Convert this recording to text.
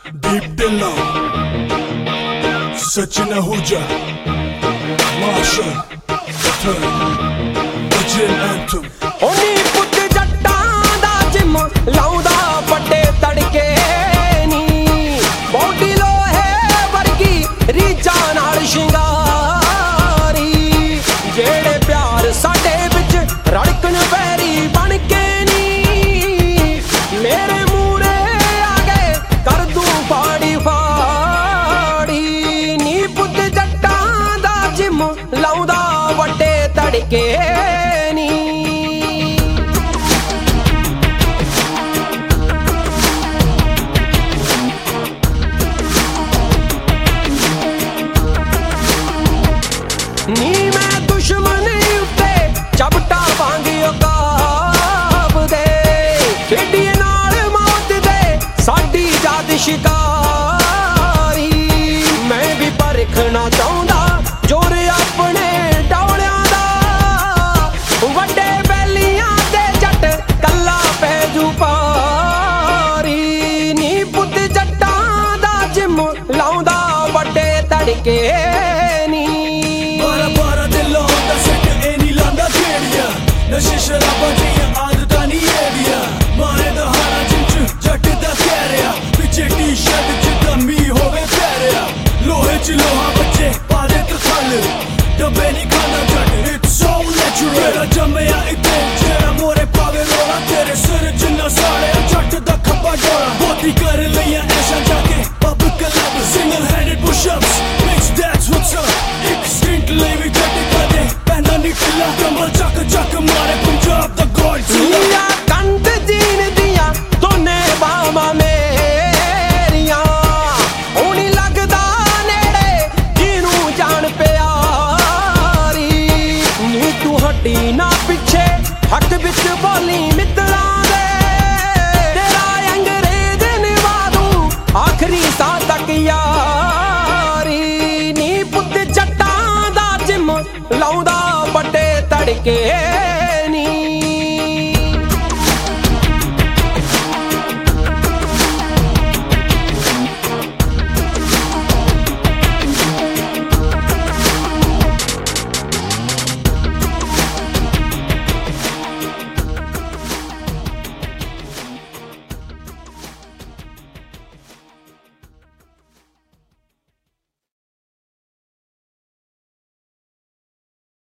Deep Dilla, Sachin Ahuja, Marshall, Virgin Anthem. Oni put jatta da jim lauda pate tadke ni body lohe vargi रीजा नाल शिंगारी जेड़े प्यार साडे विच रड़कन पैरी बन के नी मेरे मूरे आ गए कर दूं फाड़ी फाड़ी नी पुत जट्टां दा जिम लाउंदा वड्डे तड़के नी नी मैं दुश्मन उत्ते चपटा वांगियो काब दे खेडिए नाल मौत दे साडी जात शिकारी मैं भी परखना चाहुंदा जोर अपने डौलियां दा वड्डे बैलियां ते जट कल्ला पैजू पारी नी पुत जट्टां दा जिम लाउंदा वड्डे तड़के नशे शराबां दियां आदतां नी एदियां मारे दा हारा जिंच जट दा कहरिया पिछे टी-शर्ट च दमी होवे पैरिया लोहे च लोहा बच्चे पादे तरखल डब्बे नी खांदा जट इट्स सो नेचुरल तेरा जम्मिया इत्थे जेड़ा मोरे पावे रोला तेरे सिर जिन्ना साड़े जट दा खब्बा डोला बोती कर लियां ऐशा जाके pub club single handed push ups mix that's what's up एक स्टिंट लेवी जट कदे पहना निकला कमल चक चक मारे पंजाब दा गॉड कंध जीन दियां दोने बावां मेरियां हुणी लगदा नेड़े जिनू जान प्यारी नी तू हटी ना पिछे हक विच बोली मित्तरां दे तेरा अंग्रेज निवादू आखरी साह तक यारी नी पुत जट्टां दा जिम लाउंदा वड्डे तड़के नी